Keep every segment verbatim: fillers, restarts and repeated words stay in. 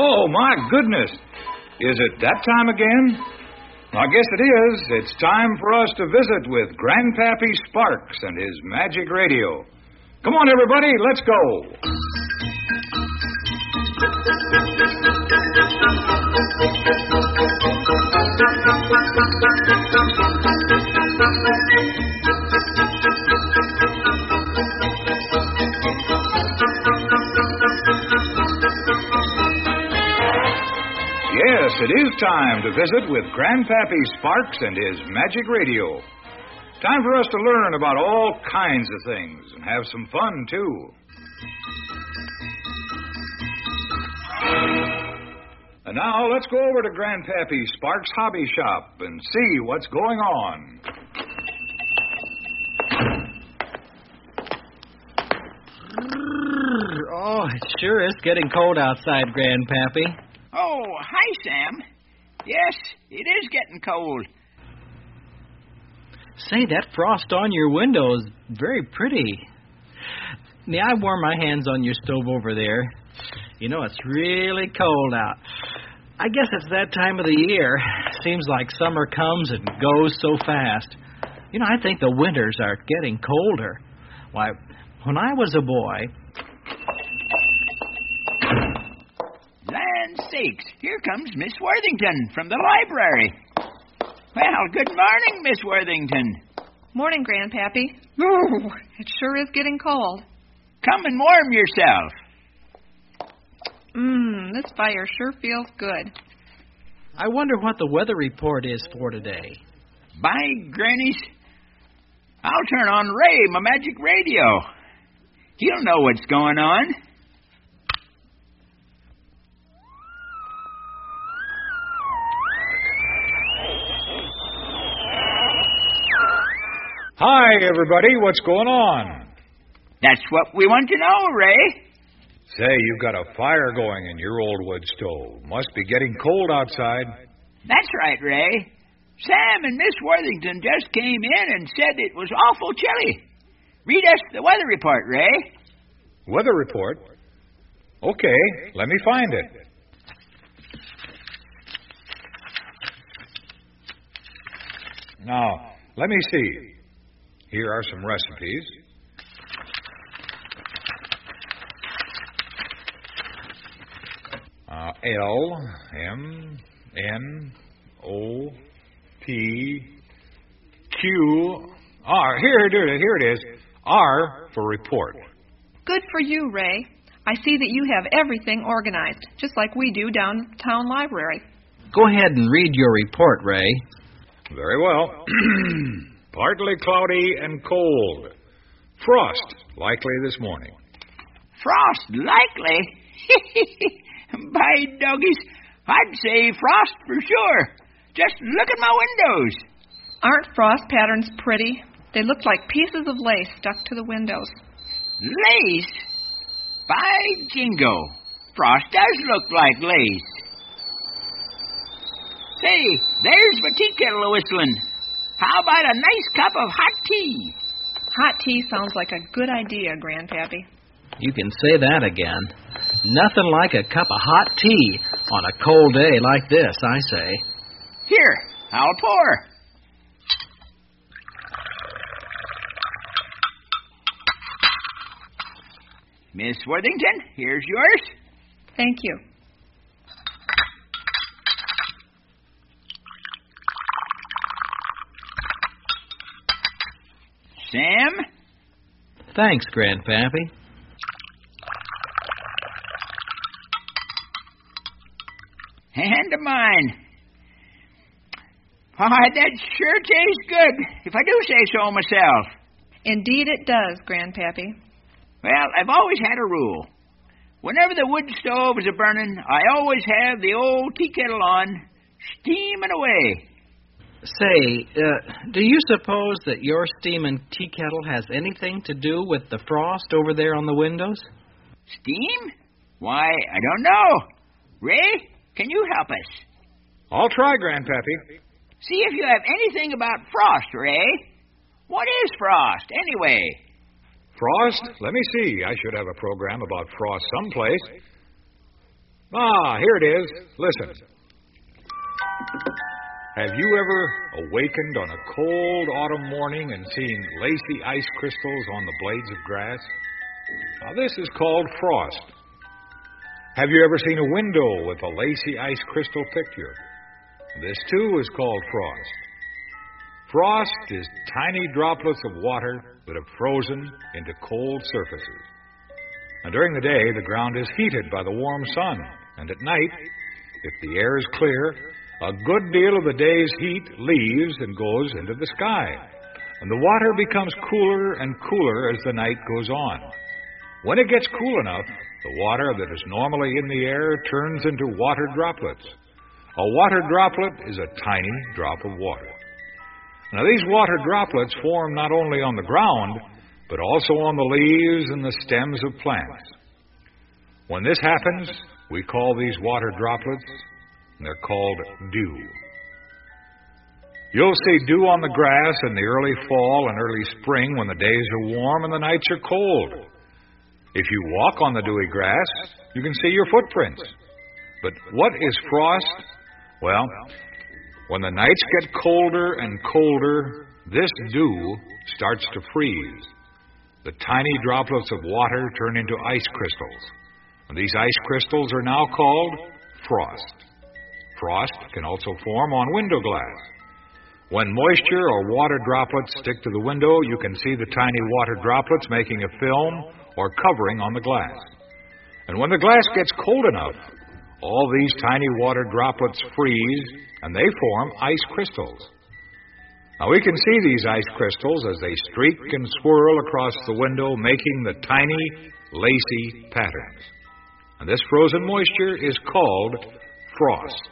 Oh, my goodness. Is it that time again? I guess it is. It's time for us to visit with Grandpappy Sparks and his magic radio. Come on, everybody, let's go. Yes, it is time to visit with Grandpappy Sparks and his magic radio. Time for us to learn about all kinds of things and have some fun, too. And now let's go over to Grandpappy Sparks' hobby shop and see what's going on. Oh, it sure is getting cold outside, Grandpappy. Oh, hi, Sam. Yes, it is getting cold. Say, that frost on your window is very pretty. May I warm my hands on your stove over there? You know, it's really cold out. I guess it's that time of the year. Seems like summer comes and goes so fast. You know, I think the winters are getting colder. Why, when I was a boy... Land sakes, here comes Miss Worthington from the library. Well, good morning, Miss Worthington. Morning, Grandpappy. Ooh, it sure is getting cold. Come and warm yourself. Mmm, this fire sure feels good. I wonder what the weather report is for today. By grannies, I'll turn on Ray, my magic radio. He'll know what's going on. Hi, everybody. What's going on? That's what we want to know, Ray. Say, you've got a fire going in your old wood stove. Must be getting cold outside. That's right, Ray. Sam and Miss Worthington just came in and said it was awful chilly. Read us the weather report, Ray. Weather report? Okay, let me find it. Now, let me see. Here are some recipes. Uh, L, M, N, O, P, Q, R. Here, here, here it is. R for report. Good for you, Ray. I see that you have everything organized, just like we do downtown library. Go ahead and read your report, Ray. Very well. Partly cloudy and cold. Frost likely this morning. Frost likely? By doggies, I'd say frost for sure. Just look at my windows. Aren't frost patterns pretty? They look like pieces of lace stuck to the windows. Lace? By jingo, frost does look like lace. Say, there's my tea kettle whistling. How about a nice cup of hot tea? Hot tea sounds like a good idea, Grandpappy. You can say that again. Nothing like a cup of hot tea on a cold day like this, I say. Here, I'll pour. Miss Worthington, here's yours. Thank you. Sam? Thanks, Grandpappy. And of mine. Why, that sure tastes good, if I do say so myself. Indeed it does, Grandpappy. Well, I've always had a rule. Whenever the wood stove is a-burning, I always have the old tea kettle on, steaming away. Say, uh, do you suppose that your steaming tea kettle has anything to do with the frost over there on the windows? Steam? Why, I don't know. Ray, can you help us? I'll try, Grandpappy. See if you have anything about frost, Ray. What is frost, anyway? Frost? Let me see. I should have a program about frost someplace. Ah, here it is. Listen. Have you ever awakened on a cold autumn morning and seen lacy ice crystals on the blades of grass? Now, this is called frost. Have you ever seen a window with a lacy ice crystal picture? This, too, is called frost. Frost is tiny droplets of water that have frozen into cold surfaces. And during the day, the ground is heated by the warm sun. And at night, if the air is clear, a good deal of the day's heat leaves and goes into the sky. And the water becomes cooler and cooler as the night goes on. When it gets cool enough, the water that is normally in the air turns into water droplets. A water droplet is a tiny drop of water. Now, these water droplets form not only on the ground, but also on the leaves and the stems of plants. When this happens, we call these water droplets, and they're called dew. You'll see dew on the grass in the early fall and early spring when the days are warm and the nights are cold. If you walk on the dewy grass, you can see your footprints. But what is frost? Well, when the nights get colder and colder, this dew starts to freeze. The tiny droplets of water turn into ice crystals. And these ice crystals are now called frost. Frost can also form on window glass. When moisture or water droplets stick to the window, you can see the tiny water droplets making a film or covering on the glass. And when the glass gets cold enough, all these tiny water droplets freeze and they form ice crystals. Now, we can see these ice crystals as they streak and swirl across the window, making the tiny, lacy patterns. And this frozen moisture is called frost.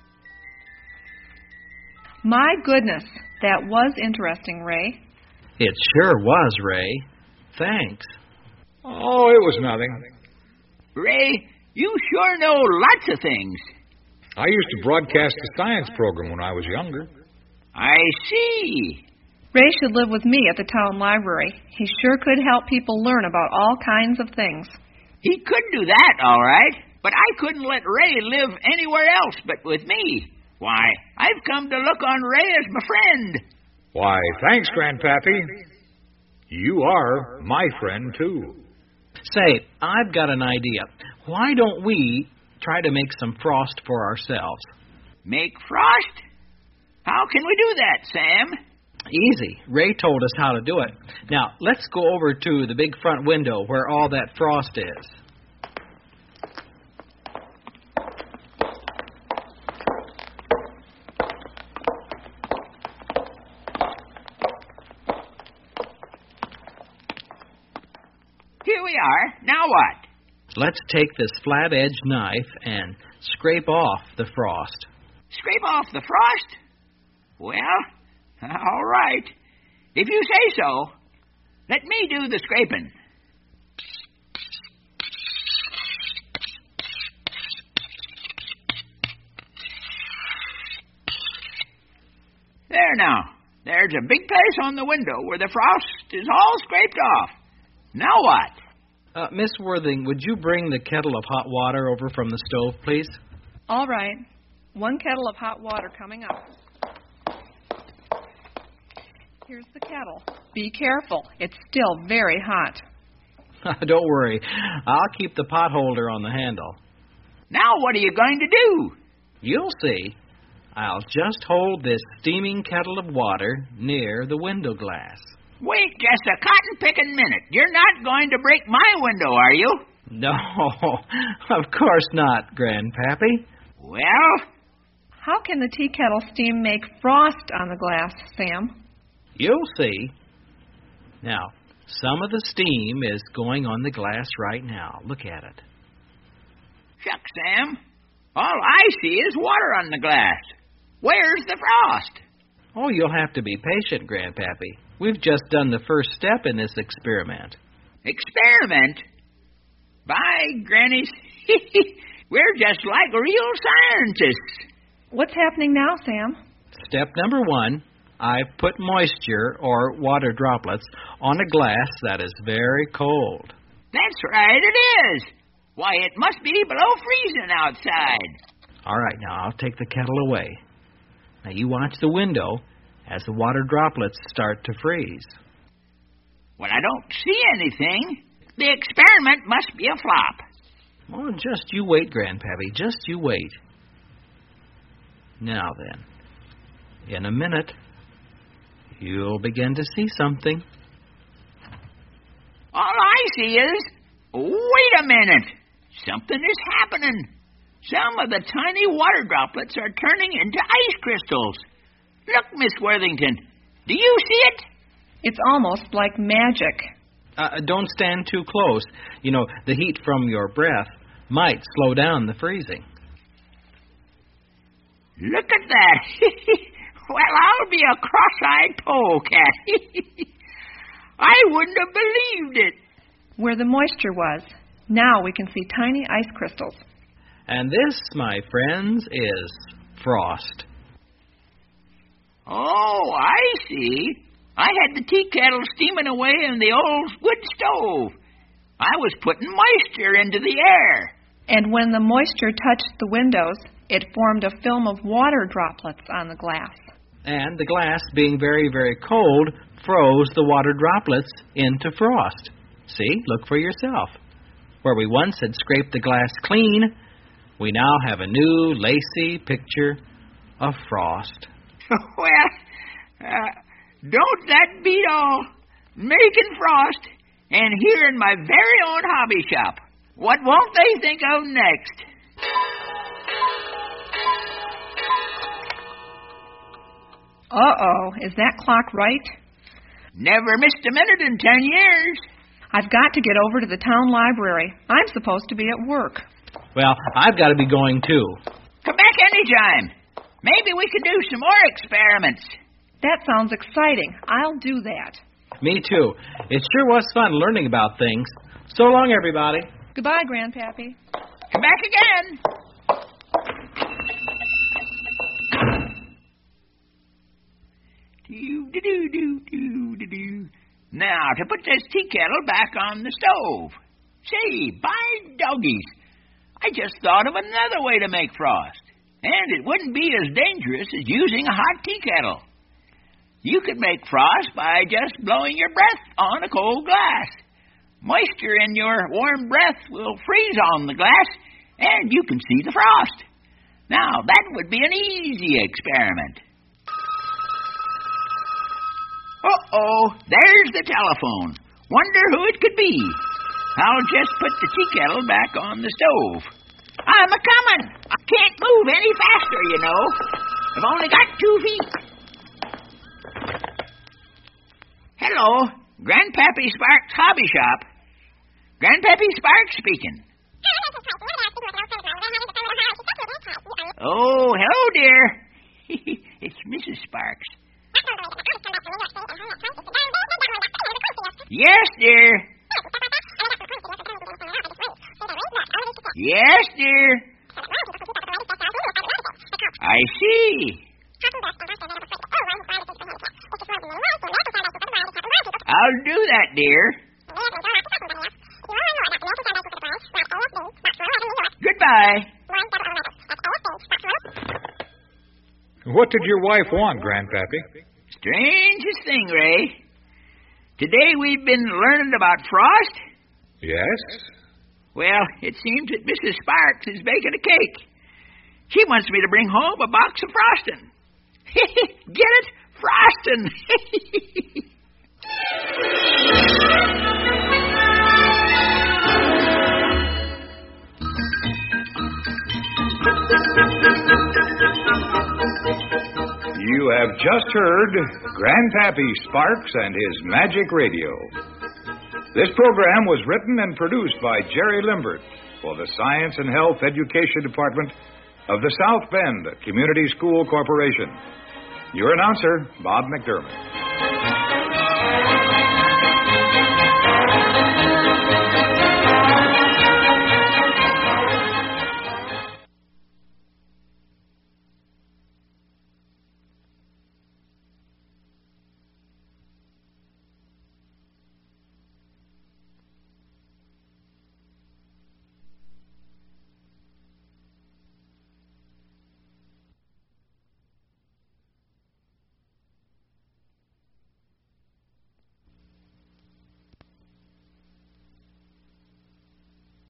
My goodness, that was interesting, Ray. It sure was, Ray. Thanks. Oh, it was nothing. Ray, you sure know lots of things. I used to broadcast a science program when I was younger. I see. Ray should live with me at the town library. He sure could help people learn about all kinds of things. He could do that, all right, but I couldn't let Ray live anywhere else but with me. Why, I've come to look on Ray as my friend. Why, thanks, Grandpappy. You are my friend, too. Say, I've got an idea. Why don't we try to make some frost for ourselves? Make frost? How can we do that, Sam? Easy. Ray told us how to do it. Now, let's go over to the big front window where all that frost is. Here we are. Now what? Let's take this flat-edged knife and scrape off the frost. Scrape off the frost? Well, all right. If you say so, let me do the scraping. There now. There's a big place on the window where the frost is all scraped off. Now what? Uh, Miss Worthing, would you bring the kettle of hot water over from the stove, please? All right. One kettle of hot water coming up. Here's the kettle. Be careful. It's still very hot. Don't worry. I'll keep the pot holder on the handle. Now what are you going to do? You'll see. I'll just hold this steaming kettle of water near the window glass. Wait just a cotton-picking minute. You're not going to break my window, are you? No, of course not, Grandpappy. Well? How can the tea kettle steam make frost on the glass, Sam? You'll see. Now, some of the steam is going on the glass right now. Look at it. Shucks, Sam. All I see is water on the glass. Where's the frost? Oh, you'll have to be patient, Grandpappy. We've just done the first step in this experiment. Experiment? By grannies, we're just like real scientists. What's happening now, Sam? Step number one, I've put moisture or water droplets on a glass that is very cold. That's right, it is. Why, it must be below freezing outside. All right, now I'll take the kettle away. Now you watch the window as the water droplets start to freeze. Well, I don't see anything. The experiment must be a flop. Well, just you wait, Grandpappy. Just you wait. Now then, in a minute, you'll begin to see something. All I see is, wait a minute, something is happening. Some of the tiny water droplets are turning into ice crystals. Look, Miss Worthington, do you see it? It's almost like magic. Uh, don't stand too close. You know, the heat from your breath might slow down the freezing. Look at that. Well, I'll be a cross-eyed polecat. I wouldn't have believed it. Where the moisture was, now we can see tiny ice crystals. And this, my friends, is frost. Oh, I see. I had the tea kettle steaming away in the old wood stove. I was putting moisture into the air. And when the moisture touched the windows, it formed a film of water droplets on the glass. And the glass, being very, very cold, froze the water droplets into frost. See, look for yourself. Where we once had scraped the glass clean, we now have a new, lacy picture of frost. Well, uh, don't that beat all? Making frost, and here in my very own hobby shop. What won't they think of next? Uh-oh, is that clock right? Never missed a minute in ten years. I've got to get over to the town library. I'm supposed to be at work. Well, I've got to be going, too. Come back anytime. Maybe we could do some more experiments. That sounds exciting. I'll do that. Me, too. It sure was fun learning about things. So long, everybody. Goodbye, Grandpappy. Come back again. Do-do-do-do-do-do. Now, to put this tea kettle back on the stove. Say, by doggies, I just thought of another way to make frost. And it wouldn't be as dangerous as using a hot tea kettle. You could make frost by just blowing your breath on a cold glass. Moisture in your warm breath will freeze on the glass, and you can see the frost. Now, that would be an easy experiment. Uh-oh, there's the telephone. Wonder who it could be. I'll just put the tea kettle back on the stove. I'm a-comin'. I can't move any faster, you know. I've only got two feet. Hello, Grandpappy Sparks' hobby shop. Grandpappy Sparks speaking. Oh, hello, dear. It's Missus Sparks. Yes, dear. Yes, dear. I see. I'll do that, dear. Goodbye. What did your wife want, Grandpappy? Strangest thing, Ray. Today we've been learning about frost. Yes? Well, it seems that Missus Sparks is baking a cake. She wants me to bring home a box of frosting. Get it? Frosting. You have just heard Grandpappy Sparks and his Magic Radio. This program was written and produced by Jerry Limbert for the Science and Health Education Department of the South Bend Community School Corporation. Your announcer, Bob McDermott.